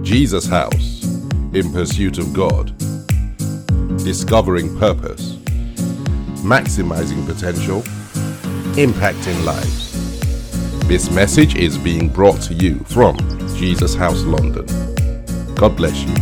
Jesus House, in pursuit of God, discovering purpose, maximizing potential, impacting lives. This message is being brought to you from Jesus House London. God bless you.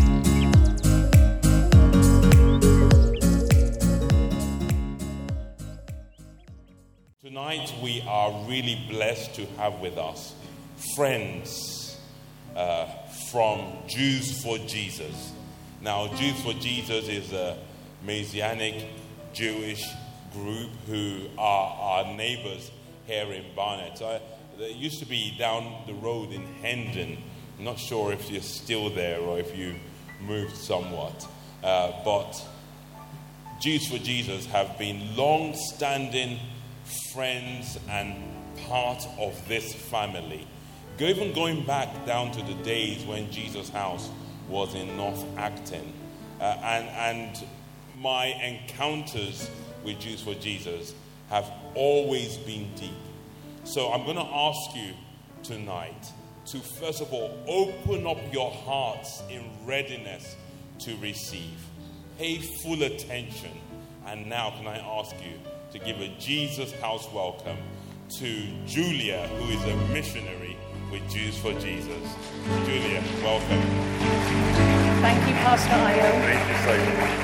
Tonight we are really blessed to have with us friends from Jews for Jesus. Now, Jews for Jesus is a Messianic Jewish group who are our neighbors here in Barnet. They used to be down the road in Hendon. I'm not sure if you're still there or if you moved somewhat. But Jews for Jesus have been long-standing friends and part of this family. Even going back down to the days when Jesus House was in North Acton. And my encounters with Jews for Jesus have always been deep. So I'm going to ask you tonight to first of all open up your hearts in readiness to receive. Pay full attention. And now can I ask you to give a Jesus House welcome to Julia, who is a missionary with Jews for Jesus. Julia, welcome. Thank you, Pastor Ayo. Thank you so much.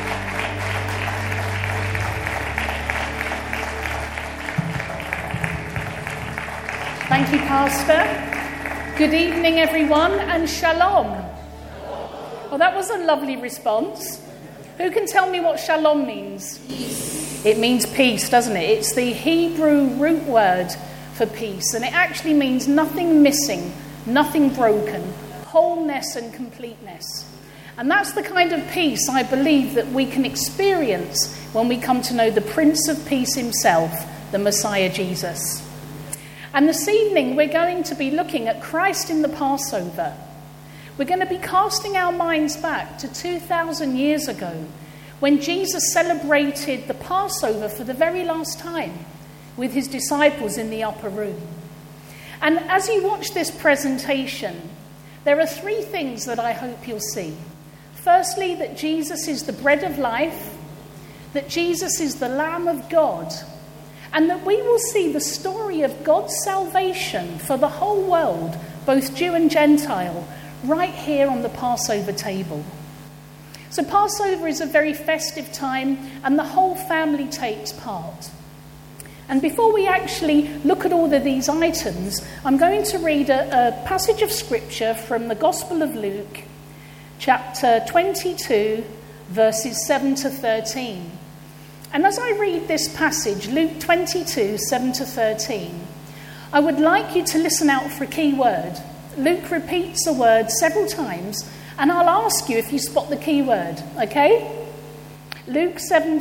Thank you, Pastor. Good evening, everyone, and shalom. Well, that was a lovely response. Who can tell me what shalom means? Peace. It means peace, doesn't it? It's the Hebrew root word for peace, and it actually means nothing missing, nothing broken, wholeness and completeness. And that's the kind of peace I believe that we can experience when we come to know the Prince of Peace himself, the Messiah Jesus. And this evening we're going to be looking at Christ in the Passover. We're going to be casting our minds back to 2,000 years ago when Jesus celebrated the Passover for the very last time with his disciples in the upper room. And as you watch this presentation, there are three things that I hope you'll see. Firstly, that Jesus is the bread of life, that Jesus is the Lamb of God, and that we will see the story of God's salvation for the whole world, both Jew and Gentile, right here on the Passover table. So Passover is a very festive time, and the whole family takes part. And before we actually look at all of these items, I'm going to read a passage of scripture from the Gospel of Luke, chapter 22, verses 7 to 13. And as I read this passage, Luke 22, 7 to 13, I would like you to listen out for a key word. Luke repeats a word several times, and I'll ask you if you spot the key word, okay? Luke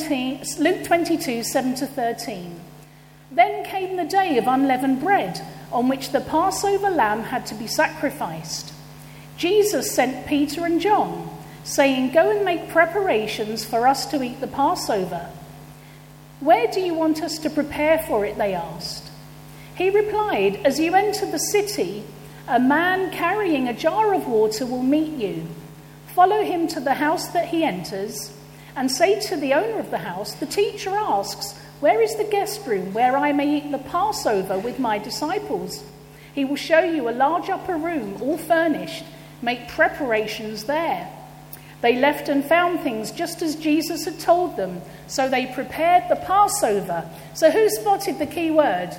22, 7 to 13. Then came the day of unleavened bread, on which the Passover lamb had to be sacrificed. Jesus sent Peter and John, saying, "Go and make preparations for us to eat the Passover." "Where do you want us to prepare for it?" they asked. He replied, "As you enter the city, a man carrying a jar of water will meet you. Follow him to the house that he enters, and say to the owner of the house, 'The teacher asks, where is the guest room where I may eat the Passover with my disciples?' He will show you a large upper room, all furnished. Make preparations there." They left and found things just as Jesus had told them, so they prepared the Passover. So who spotted the key word?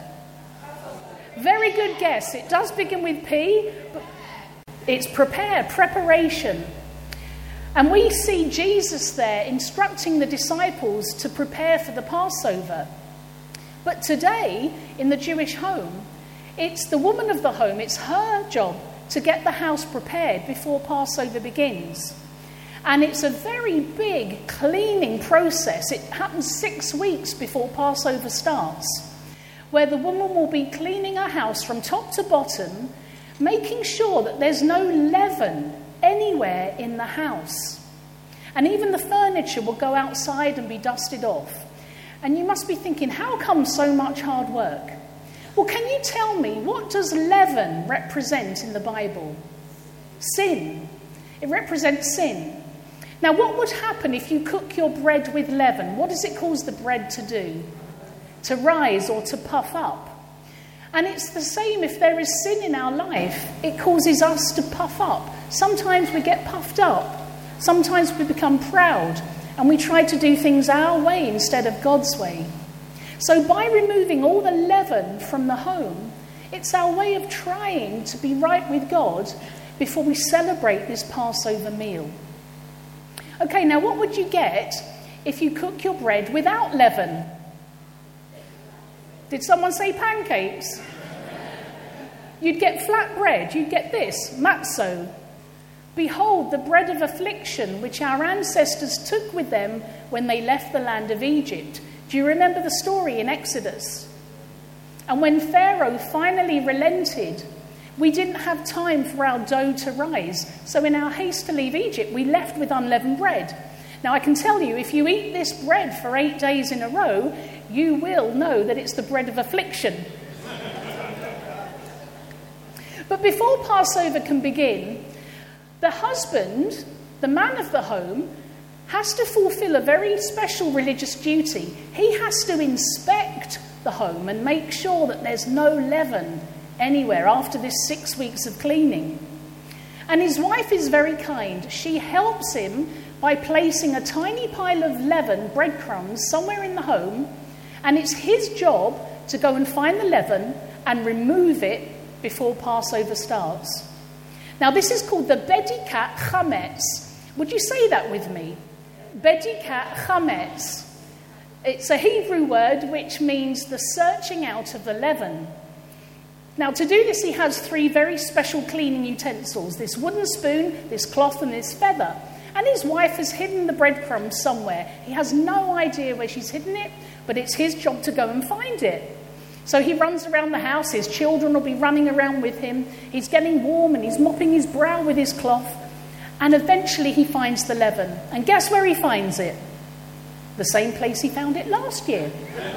Very good guess. It does begin with P, but it's prepare, preparation. And we see Jesus there instructing the disciples to prepare for the Passover. But today, in the Jewish home, it's the woman of the home, it's her job to get the house prepared before Passover begins. And it's a very big cleaning process. It happens 6 weeks before Passover starts, where the woman will be cleaning her house from top to bottom, making sure that there's no leaven anywhere in the house. And even the furniture will go outside and be dusted off. And you must be thinking, how come so much hard work? Well, can you tell me, what does leaven represent in the Bible? Sin. It represents sin. Now, what would happen if you cook your bread with leaven? What does it cause the bread to do? To rise or to puff up. And it's the same if there is sin in our life. It causes us to puff up. Sometimes we get puffed up. Sometimes we become proud and we try to do things our way instead of God's way. So by removing all the leaven from the home, it's our way of trying to be right with God before we celebrate this Passover meal. Okay, now what would you get if you cook your bread without leaven? Did someone say pancakes? You'd get flat bread. You'd get this, matzo. Behold, the bread of affliction which our ancestors took with them when they left the land of Egypt. Do you remember the story in Exodus? And when Pharaoh finally relented, we didn't have time for our dough to rise. So in our haste to leave Egypt, we left with unleavened bread. Now I can tell you, if you eat this bread for 8 days in a row, you will know that it's the bread of affliction. But before Passover can begin, the husband, the man of the home, has to fulfill a very special religious duty. He has to inspect the home and make sure that there's no leaven anywhere after this 6 weeks of cleaning. And his wife is very kind. She helps him by placing a tiny pile of leaven, breadcrumbs, somewhere in the home, and it's his job to go and find the leaven and remove it before Passover starts. Now this is called the Bedikat Chametz. Would you say that with me? Bedikat Chametz. It's a Hebrew word which means the searching out of the leaven. Now to do this he has 3 very special cleaning utensils. This wooden spoon, this cloth and this feather. And his wife has hidden the breadcrumbs somewhere. He has no idea where she's hidden it, but it's his job to go and find it. So he runs around the house. His children will be running around with him. He's getting warm and he's mopping his brow with his cloth. And eventually he finds the leaven. And guess where he finds it? The same place he found it last year.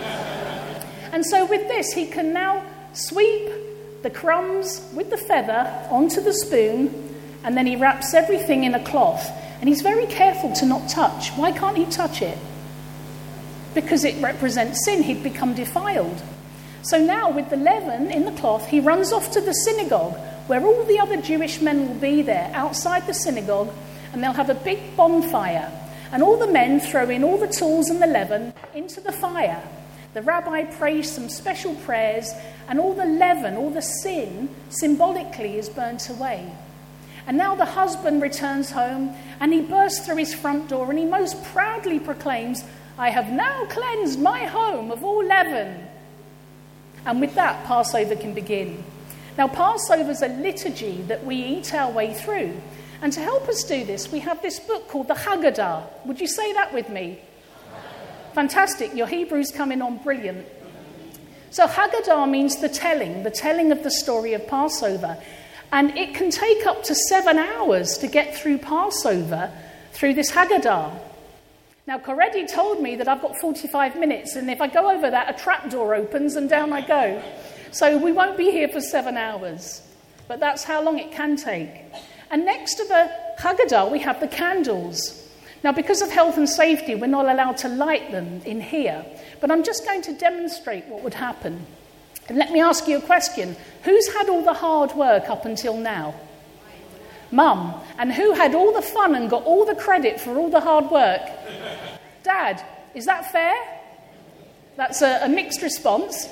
And so with this, he can now sweep the crumbs with the feather onto the spoon, and then he wraps everything in a cloth. And he's very careful to not touch. Why can't he touch it? Because it represents sin. He'd become defiled. So now with the leaven in the cloth, he runs off to the synagogue where all the other Jewish men will be there outside the synagogue, and they'll have a big bonfire. And all the men throw in all the tools and the leaven into the fire. The rabbi prays some special prayers, and all the leaven, all the sin, symbolically is burnt away. And now the husband returns home, and he bursts through his front door, and he most proudly proclaims, "I have now cleansed my home of all leaven." And with that, Passover can begin. Now, Passover's a liturgy that we eat our way through. And to help us do this, we have this book called the Haggadah. Would you say that with me? Fantastic. Your Hebrew's coming on brilliant. So Haggadah means the telling of the story of Passover. And it can take up to 7 hours to get through Passover through this Haggadah. Now, Coredi told me that I've got 45 minutes, and if I go over that, a trapdoor opens and down I go. So we won't be here for 7 hours. But that's how long it can take. And next to the Haggadah, we have the candles. Now, because of health and safety, we're not allowed to light them in here. But I'm just going to demonstrate what would happen. And let me ask you a question. Who's had all the hard work up until now? Mum. And who had all the fun and got all the credit for all the hard work? Dad. Is that fair? That's a mixed response.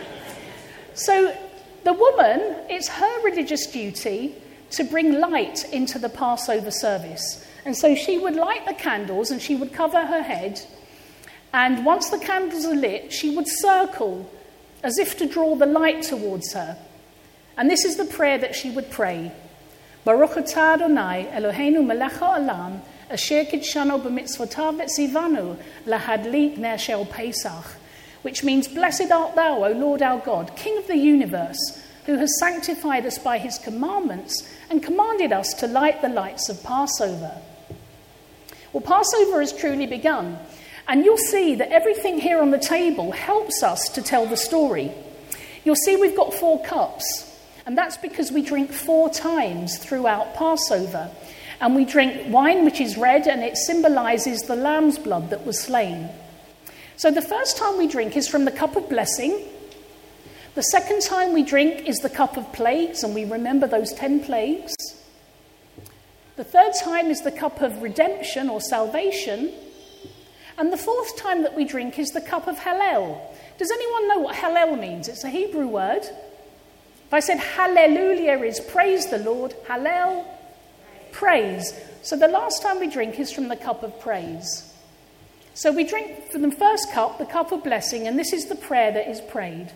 So the woman, it's her religious duty to bring light into the Passover service. And so she would light the candles and she would cover her head. And once the candles are lit, she would circle as if to draw the light towards her. And this is the prayer that she would pray. Baruch atah Adonai Eloheinu melech ha'olam asher kidshanu b'mitzvotav v'tzivanu lahadlik ner shel Pesach, which means, "Blessed art thou, O Lord our God, King of the universe, who has sanctified us by his commandments and commanded us to light the lights of Passover." Well, Passover has truly begun. And you'll see that everything here on the table helps us to tell the story. You'll see we've got 4 cups. And that's because we drink 4 times throughout Passover. And we drink wine which is red, and it symbolises the lamb's blood that was slain. So the first time we drink is from the cup of blessing. The second time we drink is the cup of plagues, and we remember those 10 plagues. The third time is the cup of redemption or salvation. And the fourth time that we drink is the cup of Hallel. Does anyone know what Hallel means? It's a Hebrew word. If I said hallelujah is praise the Lord, Hallel, praise. So the last time we drink is from the cup of praise. So we drink from the first cup, the cup of blessing, and this is the prayer that is prayed.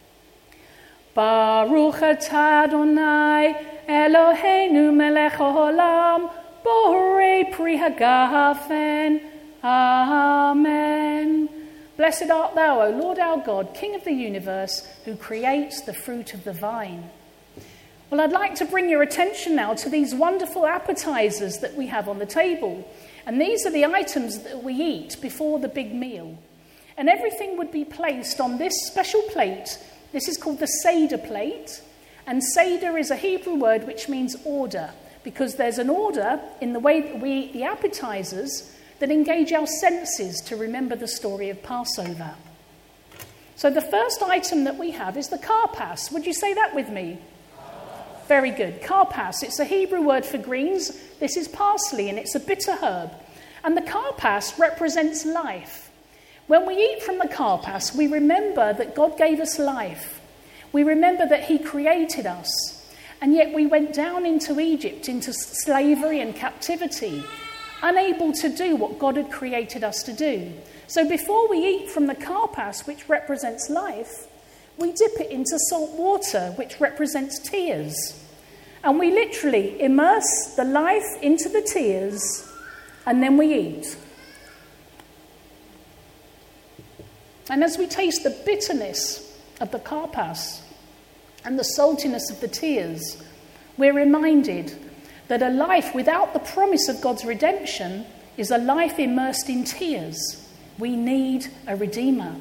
Baruch atah Adonai Eloheinu melech haolam borei pri hagafen. Amen. Blessed art thou, O Lord our God, King of the universe, who creates the fruit of the vine. Well, I'd like to bring your attention now to these wonderful appetizers that we have on the table. And these are the items that we eat before the big meal. And everything would be placed on this special plate. This is called the Seder plate. And Seder is a Hebrew word which means order, because there's an order in the way that we eat the appetizers that engage our senses to remember the story of Passover. So the first item that we have is the karpas. Would you say that with me? Very good. Karpas, it's a Hebrew word for greens. This is parsley, and it's a bitter herb. And the karpas represents life. When we eat from the karpas, we remember that God gave us life. We remember that he created us. And yet we went down into Egypt, into slavery and captivity, unable to do what God had created us to do. So before we eat from the karpas, which represents life, we dip it into salt water, which represents tears. And we literally immerse the life into the tears, and then we eat. And as we taste the bitterness of the karpas and the saltiness of the tears, we're reminded that a life without the promise of God's redemption is a life immersed in tears. We need a redeemer.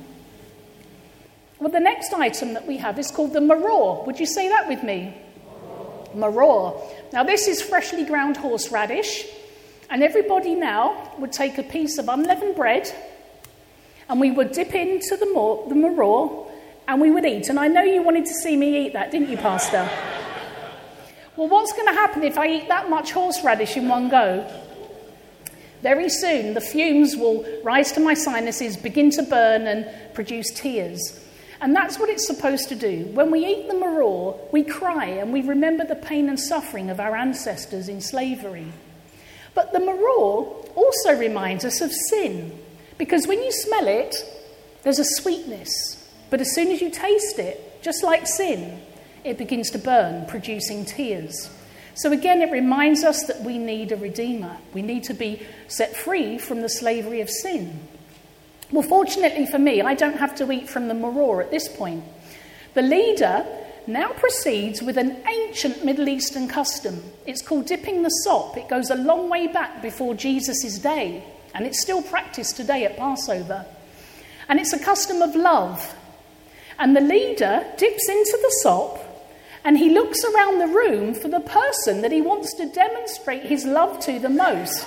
Well, the next item that we have is called the maror. Would you say that with me? Maror. Now, this is freshly ground horseradish, and everybody now would take a piece of unleavened bread, and we would dip into the maror, and we would eat. And I know you wanted to see me eat that, didn't you, Pastor? Well, what's going to happen if I eat that much horseradish in one go? Very soon, the fumes will rise to my sinuses, begin to burn, and produce tears. And that's what it's supposed to do. When we eat the maror, we cry and we remember the pain and suffering of our ancestors in slavery. But the maror also reminds us of sin, because when you smell it, there's a sweetness. But as soon as you taste it, just like sin, it begins to burn, producing tears. So again, it reminds us that we need a redeemer. We need to be set free from the slavery of sin. Well, fortunately for me, I don't have to eat from the maror at this point. The leader now proceeds with an ancient Middle Eastern custom. It's called dipping the sop. It goes a long way back before Jesus' day, and it's still practiced today at Passover. And it's a custom of love. And the leader dips into the sop, and he looks around the room for the person that he wants to demonstrate his love to the most.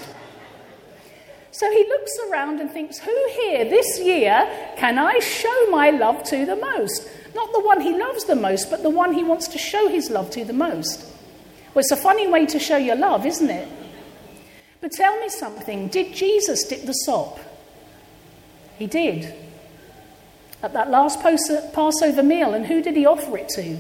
So he looks around and thinks, who here this year can I show my love to the most? Not the one he loves the most, but the one he wants to show his love to the most. Well, it's a funny way to show your love, isn't it? But tell me something. Did Jesus dip the sop? He did. At that last Passover meal. And who did he offer it to?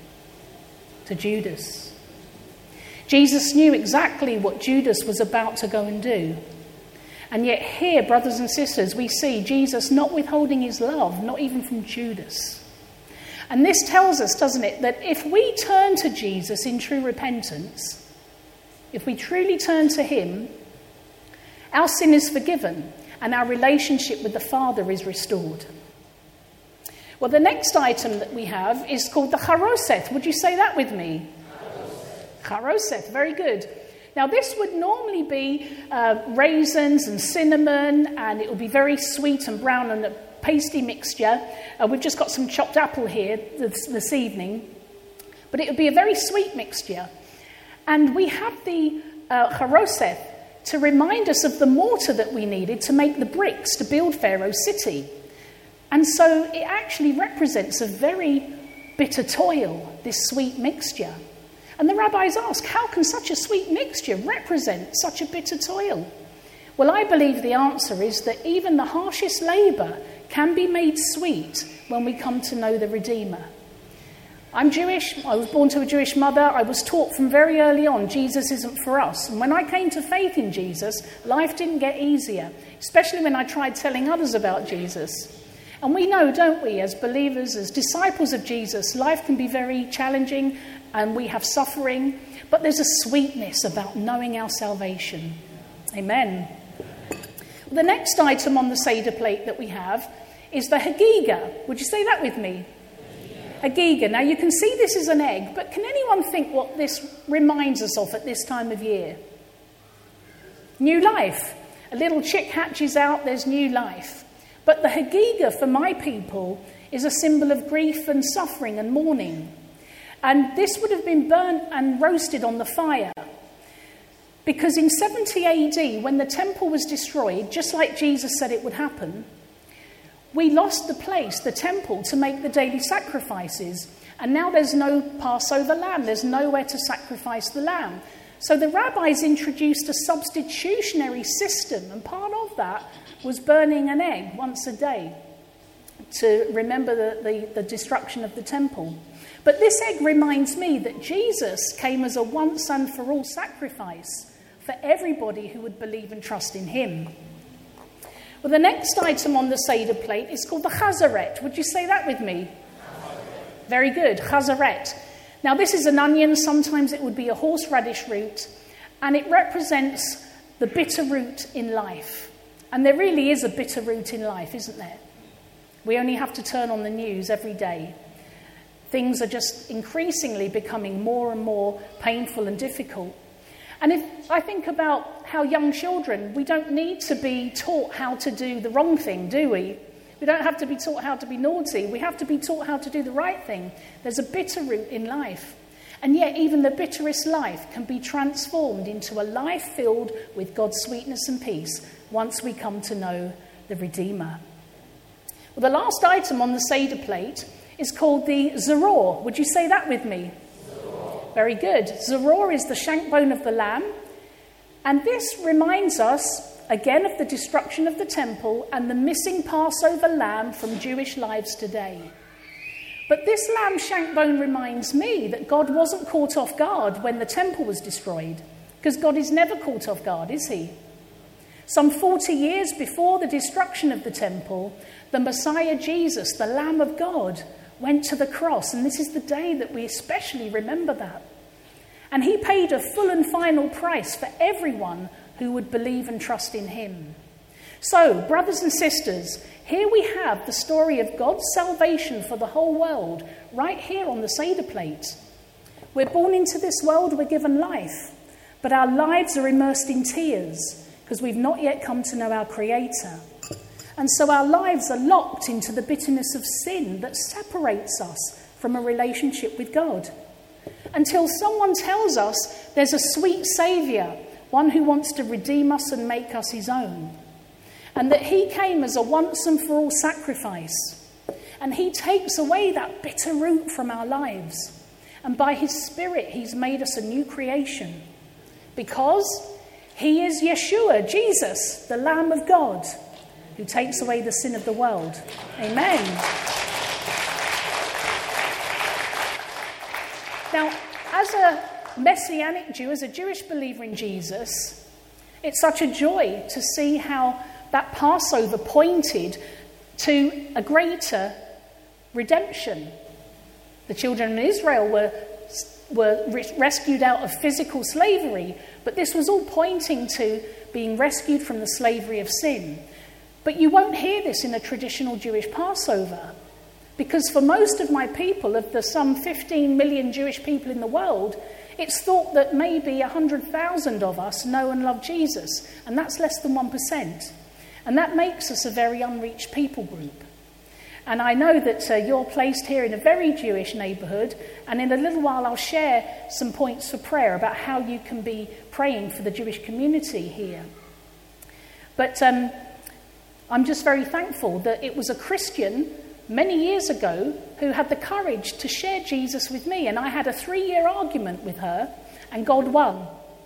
To Judas. Jesus knew exactly what Judas was about to go and do. And yet here, brothers and sisters, we see Jesus not withholding his love, not even from Judas. And this tells us, doesn't it, that if we turn to Jesus in true repentance, if we truly turn to him, our sin is forgiven and our relationship with the Father is restored. Well, the next item that we have is called the charoseth. Would you say that with me? Charoseth, very good. Now, this would normally be raisins and cinnamon, and it would be very sweet and brown and a pasty mixture. We've just got some chopped apple here this evening, but it would be a very sweet mixture. And we have the Haroseth to remind us of the mortar that we needed to make the bricks to build Pharaoh's city. And so it actually represents a very bitter toil, this sweet mixture. And the rabbis ask, how can such a sweet mixture represent such a bitter toil? Well, I believe the answer is that even the harshest labour can be made sweet when we come to know the Redeemer. I'm Jewish. I was born to a Jewish mother. I was taught from very early on, Jesus isn't for us. And when I came to faith in Jesus, life didn't get easier, especially when I tried telling others about Jesus. And we know, don't we, as believers, as disciples of Jesus, life can be very challenging and we have suffering, but there's a sweetness about knowing our salvation. Amen. The next item on the Seder plate that we have is the Hagiga. Would you say that with me? Hagiga. Now you can see this is an egg, but can anyone think what this reminds us of at this time of year? New life. A little chick hatches out, there's new life. But the Hagiga for my people is a symbol of grief and suffering and mourning. And this would have been burnt and roasted on the fire. Because in 70 AD, when the temple was destroyed, just like Jesus said it would happen, we lost the place, the temple, to make the daily sacrifices. And now there's no Passover lamb. There's nowhere to sacrifice the lamb. So the rabbis introduced a substitutionary system. And part of that was burning an egg once a day to remember the destruction of the temple. But this egg reminds me that Jesus came as a once and for all sacrifice for everybody who would believe and trust in him. Well, the next item on the Seder plate is called the Chazaret. Would you say that with me? Very good, Chazaret. Now, this is an onion. Sometimes it would be a horseradish root. And it represents the bitter root in life. And there really is a bitter root in life, isn't there? We only have to turn on the news every day. Things are just increasingly becoming more and more painful and difficult. And if I think about how young children, we don't need to be taught how to do the wrong thing, do we? We don't have to be taught how to be naughty. We have to be taught how to do the right thing. There's a bitter root in life. And yet even the bitterest life can be transformed into a life filled with God's sweetness and peace once we come to know the Redeemer. Well, the last item on the Seder plate is called the Zorah. Would you say that with me? Very good. Zorah is the shank bone of the lamb. And this reminds us, again, of the destruction of the temple and the missing Passover lamb from Jewish lives today. But this lamb shank bone reminds me that God wasn't caught off guard when the temple was destroyed. Because God is never caught off guard, is he? Some 40 years before the destruction of the temple, the Messiah Jesus, the Lamb of God, went to the cross, and this is the day that we especially remember that. And he paid a full and final price for everyone who would believe and trust in him. So, brothers and sisters, here we have the story of God's salvation for the whole world, right here on the Seder plate. We're born into this world, we're given life, but our lives are immersed in tears because we've not yet come to know our Creator. And so our lives are locked into the bitterness of sin that separates us from a relationship with God. Until someone tells us there's a sweet Saviour, one who wants to redeem us and make us his own. And that he came as a once and for all sacrifice. And he takes away that bitter root from our lives. And by his Spirit, he's made us a new creation. Because he is Yeshua, Jesus, the Lamb of God, who takes away the sin of the world. Amen. Now, as a Messianic Jew, as a Jewish believer in Jesus, it's such a joy to see how that Passover pointed to a greater redemption. The children of Israel were rescued out of physical slavery, but this was all pointing to being rescued from the slavery of sin. But you won't hear this in a traditional Jewish Passover, because for most of my people, of the some 15 million Jewish people in the world, it's thought that maybe 100,000 of us know and love Jesus, and that's less than 1%. And that makes us a very unreached people group. And I know that you're placed here in a very Jewish neighbourhood, and in a little while I'll share some points for prayer about how you can be praying for the Jewish community here. But I'm just very thankful that it was a Christian many years ago who had the courage to share Jesus with me, and I had a 3-year argument with her, and God won.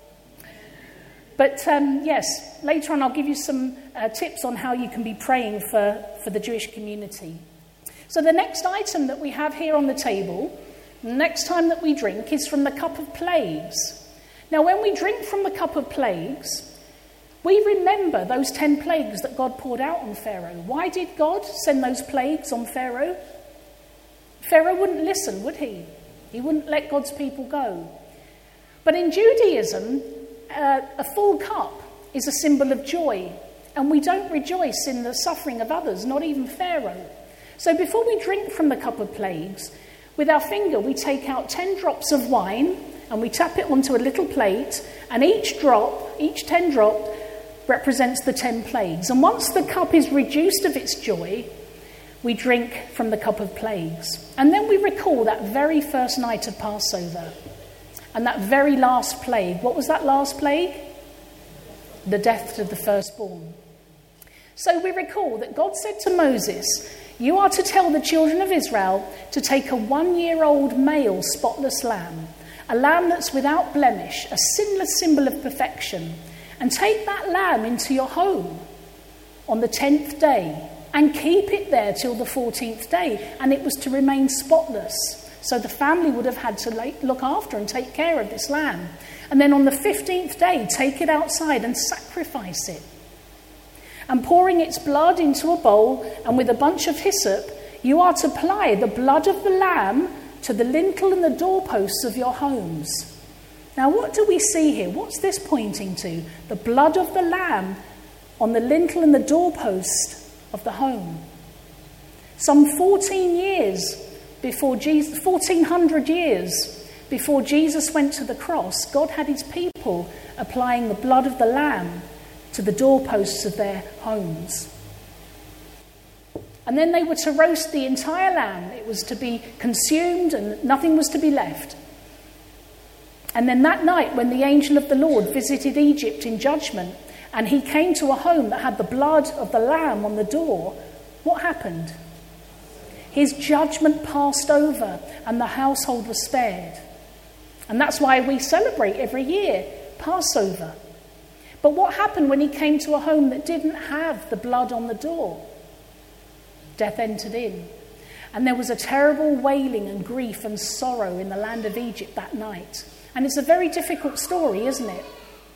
But yes, later on I'll give you some tips on how you can be praying for the Jewish community. So the next item that we have here on the table, the next time that we drink, is from the cup of plagues. Now when we drink from the cup of plagues, we remember those 10 plagues that God poured out on Pharaoh. Why did God send those plagues on Pharaoh? Pharaoh wouldn't listen, would he? He wouldn't let God's people go. But in Judaism, a full cup is a symbol of joy, and we don't rejoice in the suffering of others, not even Pharaoh. So before we drink from the cup of plagues, with our finger we take out 10 drops of wine and we tap it onto a little plate, and each 10 drop represents the 10 plagues. And once the cup is reduced of its joy, we drink from the cup of plagues. And then we recall that very first night of Passover. And that very last plague, what was that last plague? The death of the firstborn. So we recall that God said to Moses, "You are to tell the children of Israel to take a 1-year-old male spotless lamb, a lamb that's without blemish, a sinless symbol of perfection, and take that lamb into your home on the 10th day and keep it there till the 14th day." And it was to remain spotless. So the family would have had to look after and take care of this lamb. And then on the 15th day, take it outside and sacrifice it. And pouring its blood into a bowl, and with a bunch of hyssop, you are to apply the blood of the lamb to the lintel and the doorposts of your homes. Now what do we see here? What's this pointing to? The blood of the lamb on the lintel and the doorpost of the home. Some 1400 years before Jesus went to the cross, God had his people applying the blood of the lamb to the doorposts of their homes. And then they were to roast the entire lamb. It was to be consumed and nothing was to be left. And then that night, when the angel of the Lord visited Egypt in judgment, and he came to a home that had the blood of the lamb on the door, what happened? His judgment passed over and the household was spared. And that's why we celebrate every year Passover. But what happened when he came to a home that didn't have the blood on the door? Death entered in. And there was a terrible wailing and grief and sorrow in the land of Egypt that night. And it's a very difficult story, isn't it?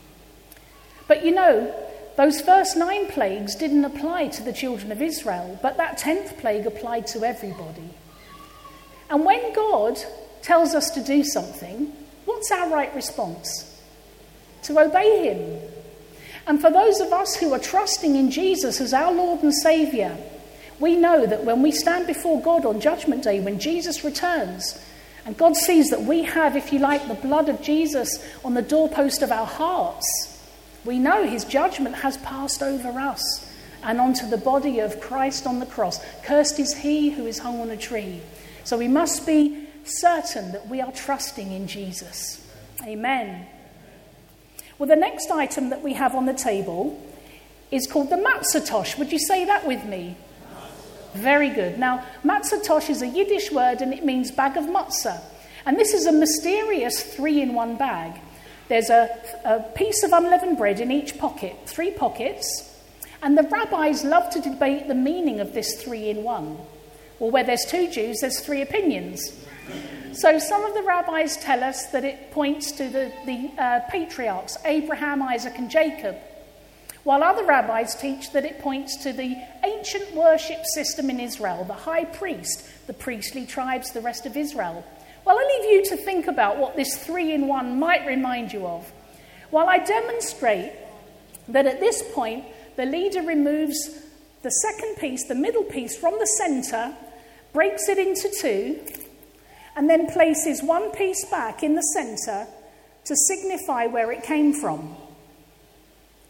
But you know, those first 9 plagues didn't apply to the children of Israel, but that 10th plague applied to everybody. And when God tells us to do something, what's our right response? To obey him. And for those of us who are trusting in Jesus as our Lord and Saviour, we know that when we stand before God on Judgment Day, when Jesus returns, and God sees that we have, if you like, the blood of Jesus on the doorpost of our hearts, we know his judgment has passed over us and onto the body of Christ on the cross. Cursed is he who is hung on a tree. So we must be certain that we are trusting in Jesus. Amen. Well, the next item that we have on the table is called the matzah tosh. Would you say that with me? Very good. Now, matzah tosh is a Yiddish word and it means bag of matzah. And this is a mysterious 3-in-1 bag. There's a piece of unleavened bread in each pocket, 3 pockets. And the rabbis love to debate the meaning of this 3-in-1. Well, where there's 2 Jews, there's 3 opinions. So some of the rabbis tell us that it points to the patriarchs, Abraham, Isaac and Jacob. While other rabbis teach that it points to the ancient worship system in Israel, the high priest, the priestly tribes, the rest of Israel. Well, I leave you to think about what this 3-in-1 might remind you of. While I demonstrate that at this point, the leader removes the second piece, the middle piece, from the centre, breaks it into 2, and then places one piece back in the centre to signify where it came from.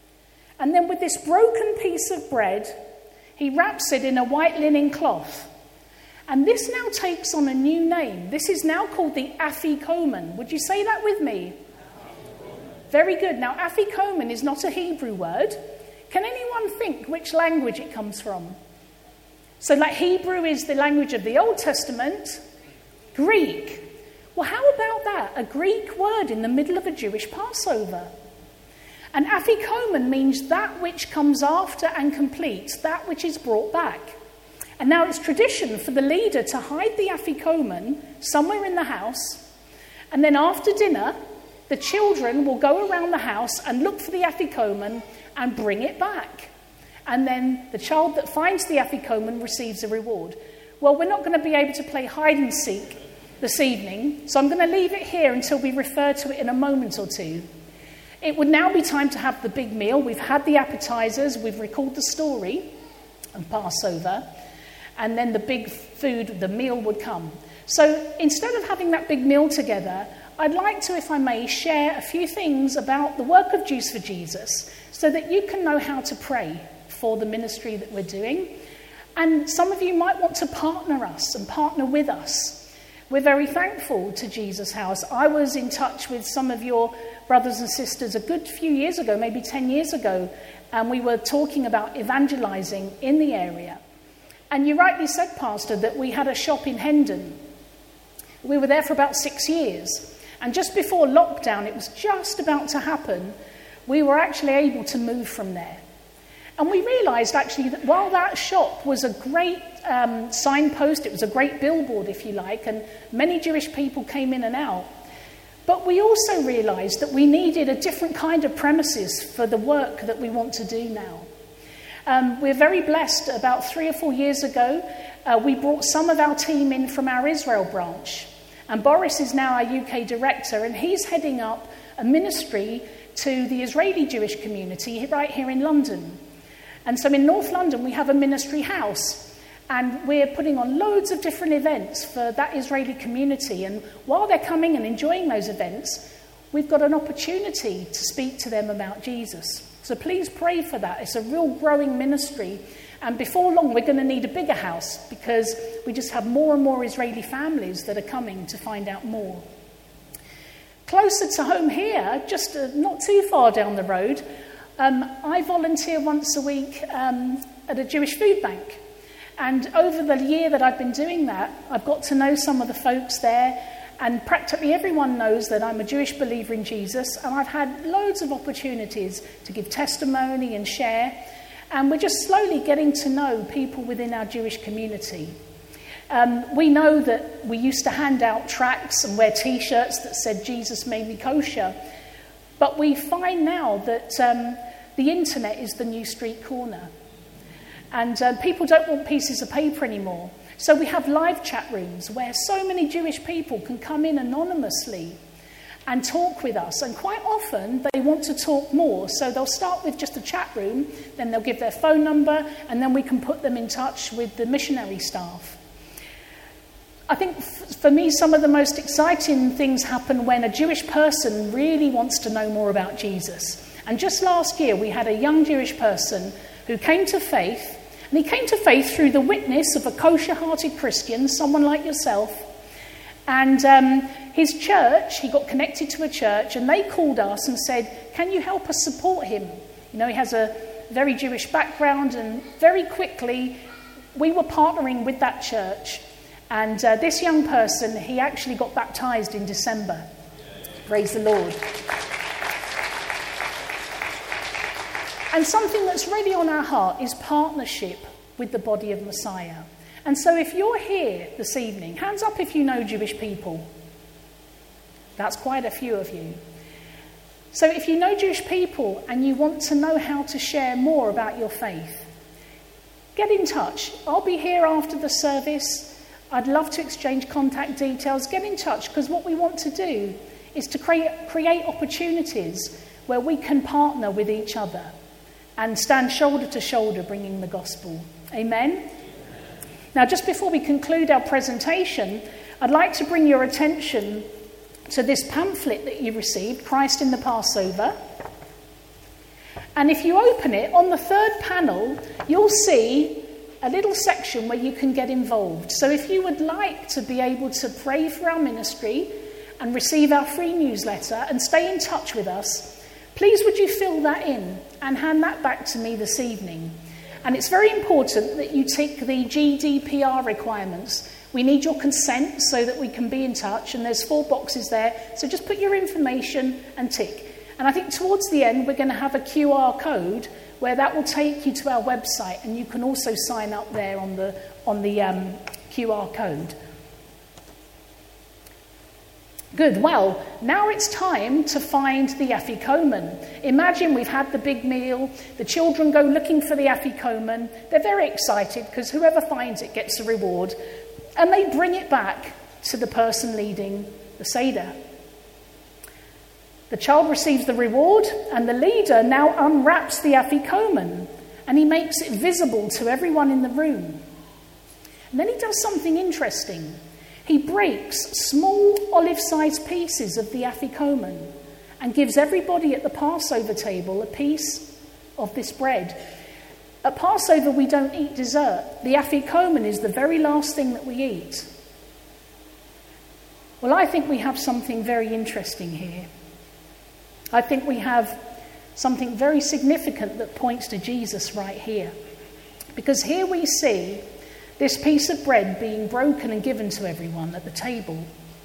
And then with this broken piece of bread, he wraps it in a white linen cloth. And this now takes on a new name. This is now called the Afikomen. Would you say that with me? Very good. Now, Afikomen is not a Hebrew word. Can anyone think which language it comes from? So, like, Hebrew is the language of the Old Testament. Greek. Well, how about that? A Greek word in the middle of a Jewish Passover. And Afikomen means that which comes after and completes, that which is brought back. And now it's tradition for the leader to hide the Afikomen somewhere in the house, and then after dinner, the children will go around the house and look for the Afikomen and bring it back. And then the child that finds the Afikomen receives a reward. Well, we're not going to be able to play hide and seek this evening, so I'm going to leave it here until we refer to it in a moment or two. It would now be time to have the big meal. We've had the appetizers, we've recalled the story of Passover, and then the big food, the meal would come. So instead of having that big meal together, I'd like to, if I may, share a few things about the work of Jews for Jesus so that you can know how to pray for the ministry that we're doing. And some of you might want to partner us and partner with us. We're very thankful to Jesus House. I was in touch with some of your brothers and sisters a good few years ago, maybe 10 years ago, and we were talking about evangelizing in the area. And you rightly said, Pastor, that we had a shop in Hendon. We were there for about 6 years. And just before lockdown, it was just about to happen, we were actually able to move from there. And we realised, actually, that while that shop was a great signpost, it was a great billboard, if you like, and many Jewish people came in and out, but we also realised that we needed a different kind of premises for the work that we want to do now. We're very blessed. About 3 or 4 years ago, we brought some of our team in from our Israel branch. And Boris is now our UK director, and he's heading up a ministry to the Israeli Jewish community right here in London. And so in North London, we have a ministry house, and we're putting on loads of different events for that Israeli community. And while they're coming and enjoying those events, we've got an opportunity to speak to them about Jesus. So please pray for that. It's a real growing ministry. And before long, we're going to need a bigger house because we just have more and more Israeli families that are coming to find out more. Closer to home here, just not too far down the road, I volunteer once a week at a Jewish food bank. And over the year that I've been doing that, I've got to know some of the folks there. And practically everyone knows that I'm a Jewish believer in Jesus. And I've had loads of opportunities to give testimony and share. And we're just slowly getting to know people within our Jewish community. We know that we used to hand out tracts and wear T-shirts that said Jesus made me kosher. But we find now that the internet is the new street corner. And people don't want pieces of paper anymore. So we have live chat rooms where so many Jewish people can come in anonymously and talk with us. And quite often they want to talk more. So they'll start with just a chat room, then they'll give their phone number, and then we can put them in touch with the missionary staff. I think for me, some of the most exciting things happen when a Jewish person really wants to know more about Jesus. And just last year, we had a young Jewish person who came to faith, and he came to faith through the witness of a kosher-hearted Christian, someone like yourself. And his church, he got connected to a church, and they called us and said, can you help us support him? You know, he has a very Jewish background, and very quickly, we were partnering with that church. And this young person, he actually got baptized in December. Praise the Lord. And something that's really on our heart is partnership with the body of Messiah. And so if you're here this evening, hands up if you know Jewish people. That's quite a few of you. So if you know Jewish people and you want to know how to share more about your faith, get in touch. I'll be here after the service. I'd love to exchange contact details. Get in touch, because what we want to do is to create opportunities where we can partner with each other and stand shoulder to shoulder bringing the gospel. Amen? Now, just before we conclude our presentation, I'd like to bring your attention to this pamphlet that you received, Christ in the Passover. And if you open it, on the third panel, you'll see a little section where you can get involved. So if you would like to be able to pray for our ministry and receive our free newsletter and stay in touch with us, please would you fill that in and hand that back to me this evening. And it's very important that you tick the GDPR requirements. We need your consent so that we can be in touch, and there's 4 boxes there. So just put your information and tick. And I think towards the end we're going to have a QR code where that will take you to our website, and you can also sign up there on the QR code. Good. Well, now it's time to find the afikoman. Imagine we've had the big meal. The children go looking for the afikoman. They're very excited because whoever finds it gets a reward. And they bring it back to the person leading the Seder. The child receives the reward, and the leader now unwraps the afikoman, and he makes it visible to everyone in the room. And then he does something interesting. He breaks small olive-sized pieces of the afikoman and gives everybody at the Passover table a piece of this bread. At Passover, we don't eat dessert. The afikoman is the very last thing that we eat. Well, I think we have something very interesting here. I think we have something very significant that points to Jesus right here. Because here we see this piece of bread being broken and given to everyone at the table.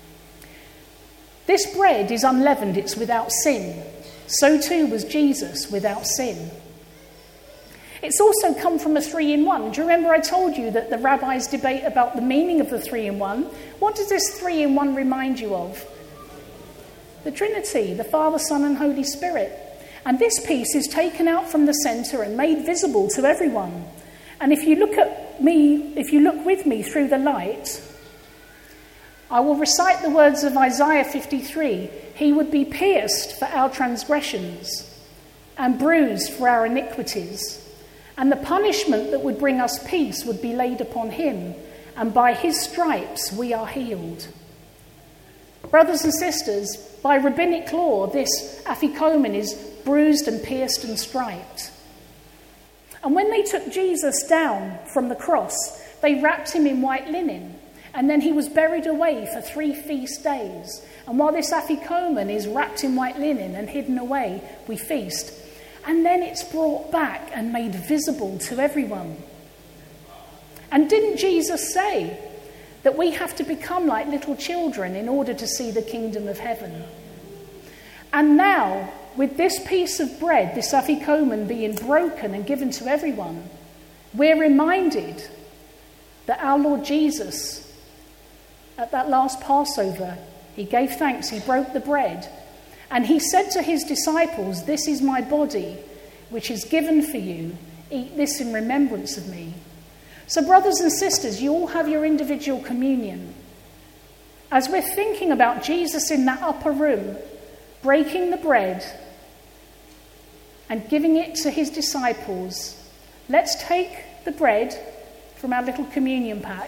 This bread is unleavened, it's without sin. So too was Jesus without sin. It's also come from a 3-in-1. Do you remember I told you that the rabbis debate about the meaning of the 3-in-1? What does this 3-in-1 remind you of? The Trinity, the Father, Son and Holy Spirit. And this piece is taken out from the centre and made visible to everyone. And if you look with me through the light, I will recite the words of Isaiah 53. He would be pierced for our transgressions and bruised for our iniquities. And the punishment that would bring us peace would be laid upon him. And by his stripes we are healed. Brothers and sisters, by rabbinic law, this afikoman is bruised and pierced and striped. And when they took Jesus down from the cross, they wrapped him in white linen. And then he was buried away for 3 feast days. And while this afikoman is wrapped in white linen and hidden away, we feast. And then it's brought back and made visible to everyone. And didn't Jesus say that we have to become like little children in order to see the kingdom of heaven? And now, with this piece of bread, this afikoman being broken and given to everyone, we're reminded that our Lord Jesus, at that last Passover, he gave thanks, he broke the bread, and he said to his disciples, "This is my body, which is given for you. Eat this in remembrance of me." So brothers and sisters, you all have your individual communion. As we're thinking about Jesus in that upper room, breaking the bread and giving it to his disciples, let's take the bread from our little communion pack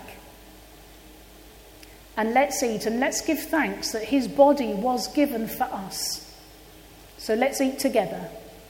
and let's eat and let's give thanks that his body was given for us. So let's eat together.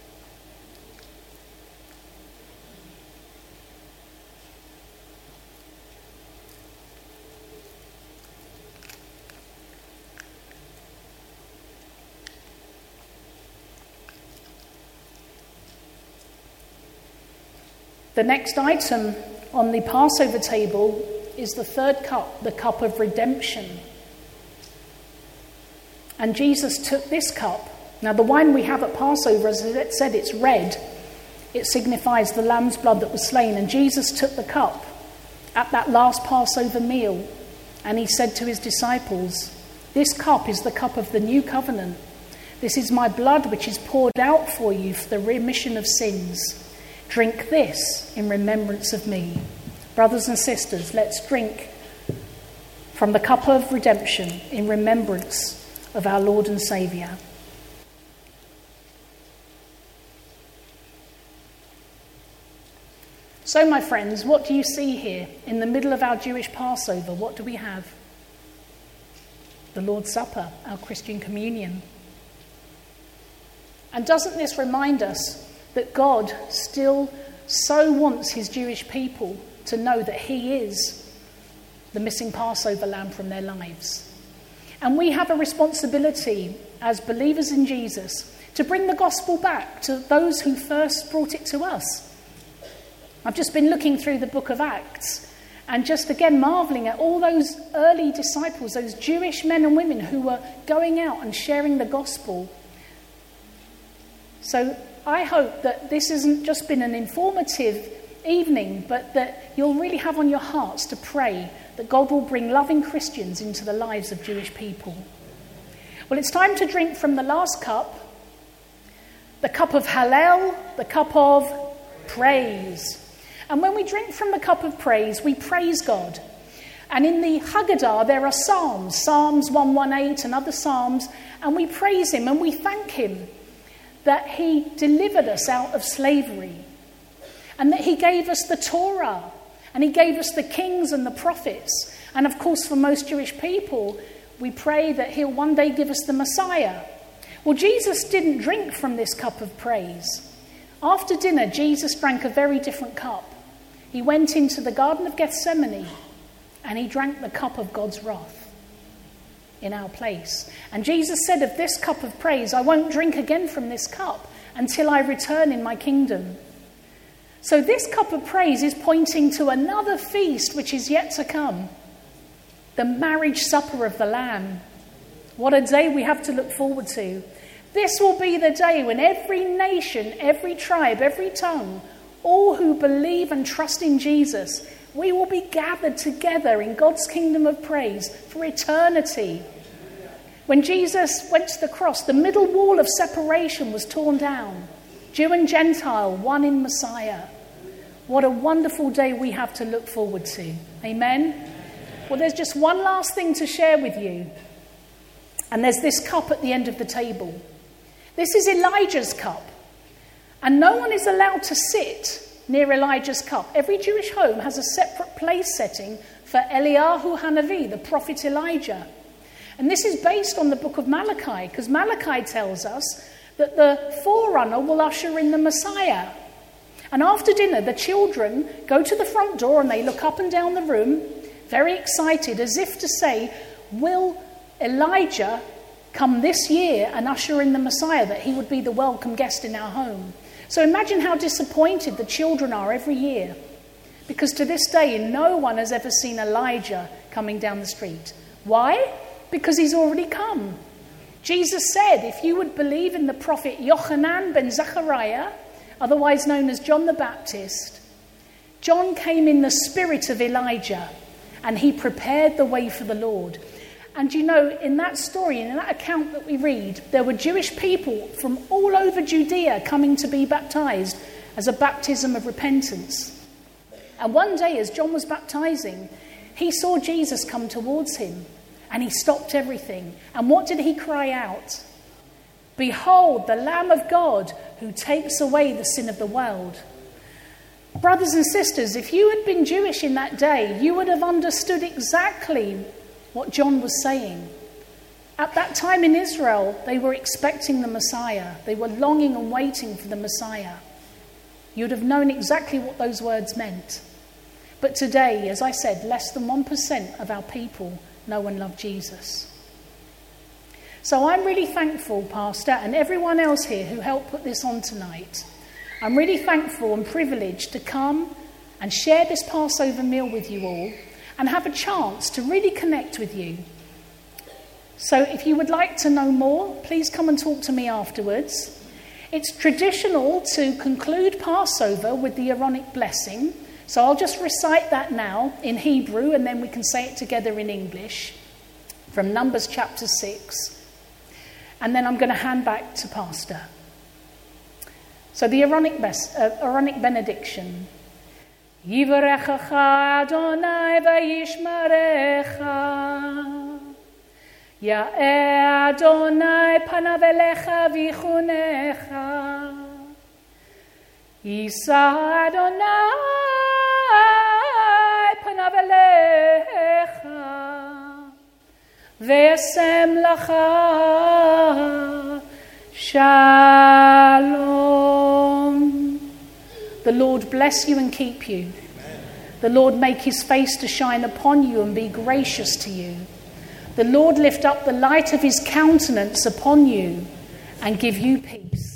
The next item on the Passover table is the 3rd cup, the cup of redemption. And Jesus took this cup. Now the wine we have at Passover, as I said, it's red. It signifies the lamb's blood that was slain. And Jesus took the cup at that last Passover meal. And he said to his disciples, "This cup is the cup of the new covenant. This is my blood which is poured out for you for the remission of sins. Drink this in remembrance of me." Brothers and sisters, let's drink from the cup of redemption in remembrance of our Lord and Saviour. So, my friends, what do you see here in the middle of our Jewish Passover? What do we have? The Lord's Supper, our Christian communion. And doesn't this remind us that God still so wants his Jewish people to know that he is the missing Passover lamb from their lives. And we have a responsibility as believers in Jesus to bring the gospel back to those who first brought it to us. I've just been looking through the book of Acts and just again marveling at all those early disciples, those Jewish men and women who were going out and sharing the gospel. So I hope that this hasn't just been an informative evening, but that you'll really have on your hearts to pray that God will bring loving Christians into the lives of Jewish people. Well, it's time to drink from the last cup, the cup of Hallel, the cup of praise. And when we drink from the cup of praise, we praise God. And in the Haggadah, there are psalms, Psalms 118 and other psalms, and we praise him and we thank him that he delivered us out of slavery and that he gave us the Torah and he gave us the kings and the prophets. And of course, for most Jewish people, we pray that he'll one day give us the Messiah. Well, Jesus didn't drink from this cup of praise. After dinner, Jesus drank a very different cup. He went into the Garden of Gethsemane and he drank the cup of God's wrath in our place. And Jesus said of this cup of praise, I won't drink again from this cup until I return in my kingdom. So this cup of praise is pointing to another feast which is yet to come, the marriage supper of the Lamb. What a day we have to look forward to. This will be the day when every nation, every tribe, every tongue, all who believe and trust in Jesus, we will be gathered together in God's kingdom of praise for eternity. When Jesus went to the cross, the middle wall of separation was torn down. Jew and Gentile, one in Messiah. What a wonderful day we have to look forward to. Amen? Well, there's just one last thing to share with you. And there's this cup at the end of the table. This is Elijah's cup. And no one is allowed to sit near Elijah's cup. Every Jewish home has a separate place setting for Eliyahu Hanavi, the prophet Elijah. And this is based on the book of Malachi, because Malachi tells us that the forerunner will usher in the Messiah. And after dinner, the children go to the front door and they look up and down the room, very excited, as if to say, will Elijah come this year and usher in the Messiah, that he would be the welcome guest in our home? So imagine how disappointed the children are every year, because to this day, no one has ever seen Elijah coming down the street. Why? Because he's already come. Jesus said, if you would believe in the prophet Yochanan ben Zechariah, otherwise known as John the Baptist, John came in the spirit of Elijah and he prepared the way for the Lord. And you know, in that story, in that account that we read, there were Jewish people from all over Judea coming to be baptized as a baptism of repentance. And one day, as John was baptizing, he saw Jesus come towards him and he stopped everything. And what did he cry out? Behold, the Lamb of God who takes away the sin of the world. Brothers and sisters, if you had been Jewish in that day, you would have understood exactly what John was saying. At that time in Israel, they were expecting the Messiah. They were longing and waiting for the Messiah. You'd have known exactly what those words meant. But today, as I said, less than 1% of our people know and love Jesus. So I'm really thankful, Pastor, and everyone else here who helped put this on tonight. I'm really thankful and privileged to come and share this Passover meal with you all and have a chance to really connect with you. So if you would like to know more, please come and talk to me afterwards. It's traditional to conclude Passover with the Aaronic blessing. So I'll just recite that now in Hebrew and then we can say it together in English from Numbers chapter 6. And then I'm going to hand back to Pastor. So the Aaronic benediction. Yivarechacha Adonai vayishmarecha. Ya'eh Adonai panav elecha vichunecha. Yisa Adonai panav elecha. Ve'asem lacha shalom. The Lord bless you and keep you. Amen. The Lord make his face to shine upon you and be gracious to you. The Lord lift up the light of his countenance upon you and give you peace.